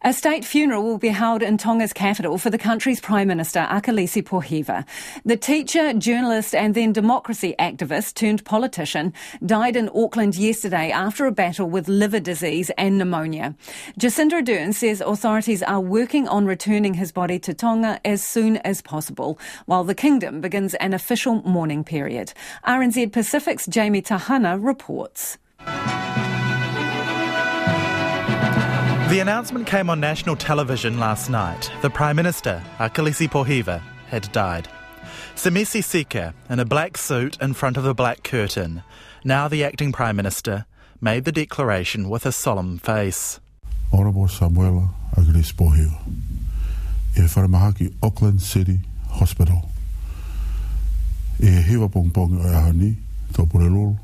A state funeral will be held in Tonga's capital for the country's Prime Minister, Akalisi Pohiva. The teacher, journalist and then democracy activist turned politician died in Auckland yesterday after a battle with liver disease and pneumonia. Jacinda Ardern says authorities are working on returning his body to Tonga as soon as possible, while the kingdom begins an official mourning period. RNZ Pacific's Jamie Tahana reports. The announcement came on national television last night. The Prime Minister, Akalisi Pohiva, had died. Semisi Sika, in a black suit in front of the black curtain, now the acting Prime Minister, made the declaration with a solemn face. Honourable Samuela Akalisi Pohiva, e wharamahaki Auckland City Hospital. E hiwa pongpong o ahani, tōpurelolo,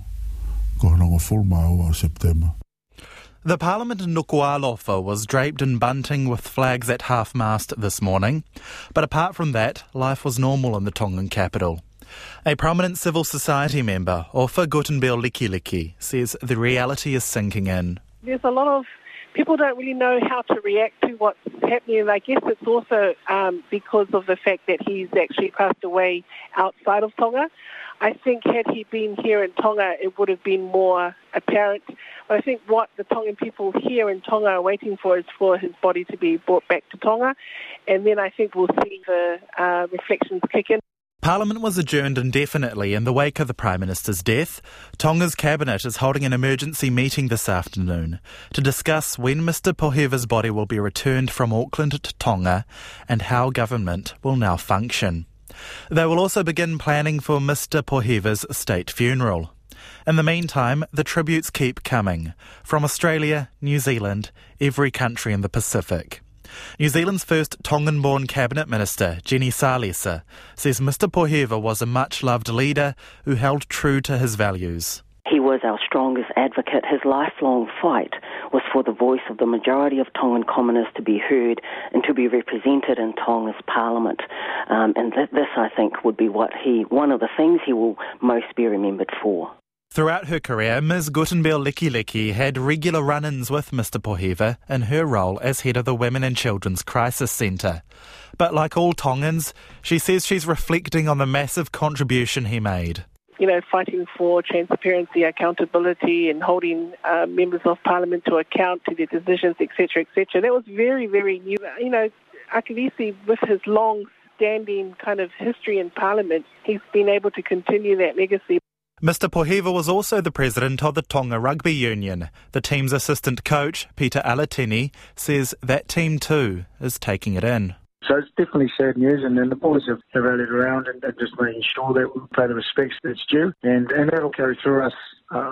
ko hanonga full mau o September. The Parliament in Nuku'alofa was draped in bunting with flags at half-mast this morning. But apart from that, life was normal in the Tongan capital. A prominent civil society member, Ofa Gutenberg Likiliki, says the reality is sinking in. There's a lot of people don't really know how to react to what's happening, and I guess it's also because of the fact that he's actually passed away outside of Tonga. I think had he been here in Tonga, it would have been more apparent. But I think what the Tongan people here in Tonga are waiting for is for his body to be brought back to Tonga, and then I think we'll see the reflections kick in. Parliament was adjourned indefinitely in the wake of the Prime Minister's death. Tonga's cabinet is holding an emergency meeting this afternoon to discuss when Mr Pohiva's body will be returned from Auckland to Tonga and how government will now function. They will also begin planning for Mr Pohiva's state funeral. In the meantime, the tributes keep coming from Australia, New Zealand, every country in the Pacific. New Zealand's first Tongan-born Cabinet Minister, Jenny Salesa, says Mr Pohiva was a much-loved leader who held true to his values. He was our strongest advocate. His lifelong fight was for the voice of the majority of Tongan commoners to be heard and to be represented in Tonga's parliament. And this, I think, would be one of the things he will most be remembered for. Throughout her career, Ms Gutenberg Likiliki had regular run-ins with Mr Pohiva in her role as head of the Women and Children's Crisis Centre. But like all Tongans, she says she's reflecting on the massive contribution he made. You know, fighting for transparency, accountability and holding members of parliament to account to their decisions, etc., etc. That was very, very new. You know, Akalisi, with his long-standing kind of history in parliament, he's been able to continue that legacy. Mr Pohiva was also the president of the Tonga Rugby Union. The team's assistant coach, Peter Alatini, says that team too is taking it in. So it's definitely sad news, and then the boys have rallied around and just making sure that we pay the respects that's due, and that'll carry through us,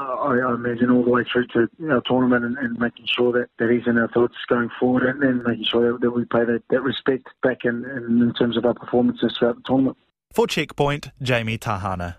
I imagine, all the way through to our tournament and making sure that he's in our thoughts going forward, and then making sure that we pay that respect back in terms of our performances throughout the tournament. For Checkpoint, Jamie Tahana.